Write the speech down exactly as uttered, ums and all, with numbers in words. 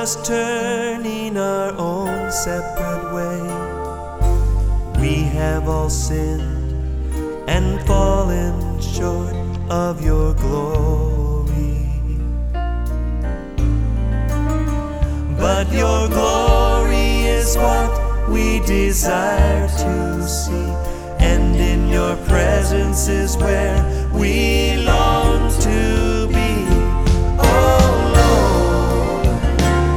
just turning our own separate way. We have all sinned and fallen short of your glory. But your glory is what we desire to see, and in your presence is where we long.